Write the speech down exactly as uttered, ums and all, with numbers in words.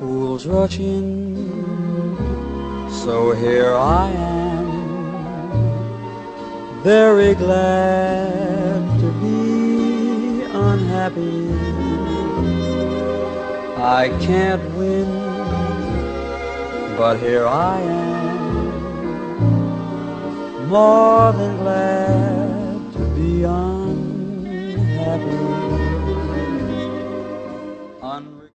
fools rush in, so here I am, very glad to be unhappy. I can't win, but here I am, more than glad to be unhappy.